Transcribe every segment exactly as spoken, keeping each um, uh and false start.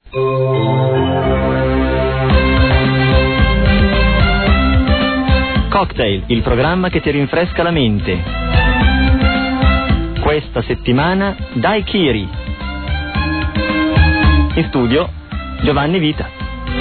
Cocktail, il programma che ti rinfresca la mente. Questa settimana Daiquiri. In studio Giovanni Vita.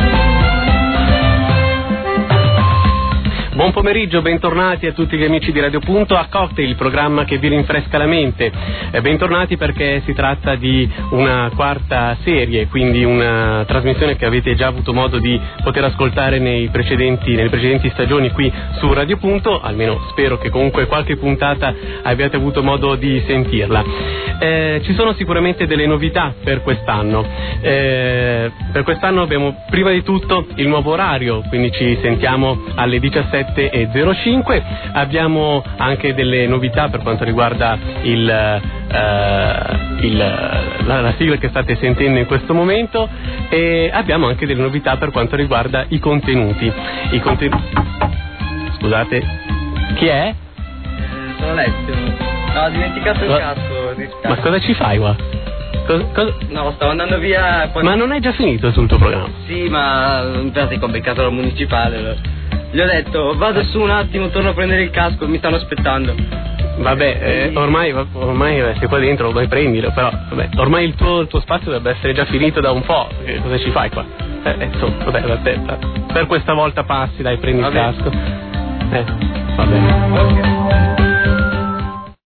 Buon pomeriggio, bentornati a tutti gli amici di Radio Punto a Cocktail, il programma che vi rinfresca la mente. Eh, bentornati perché si tratta di una quarta serie, quindi una trasmissione che avete già avuto modo di poter ascoltare nei precedenti, nelle precedenti stagioni qui su Radio Punto, almeno spero che comunque qualche puntata abbiate avuto modo di sentirla. Eh, ci sono sicuramente delle novità per quest'anno. Eh, per quest'anno abbiamo prima di tutto il nuovo orario, quindi ci sentiamo alle diciassette e zero cinque. Abbiamo anche delle novità per quanto riguarda il, uh, il, la, la sigla che state sentendo in questo momento, e abbiamo anche delle novità per quanto riguarda i contenuti. I contenuti. Scusate, chi è? Eh, sono Alessio. No, ho dimenticato il Ma... casco. Ma cosa ci fai qua? Cosa, cosa... No, stavo andando via. Poi... Ma non è già finito sul tuo programma? Sì, ma in pratica ho beccato la municipale. Gli ho detto vado su un attimo, torno a prendere il casco, mi stanno aspettando. Vabbè, eh, ormai, ormai sei qua dentro, vai prendilo, però vabbè, ormai il tuo, il tuo spazio dovrebbe essere già finito da un po'. Che cosa ci fai qua? Eh, insomma, vabbè, vabbè, per questa volta passi, dai, prendi vabbè. il casco. Eh, vabbè. Okay.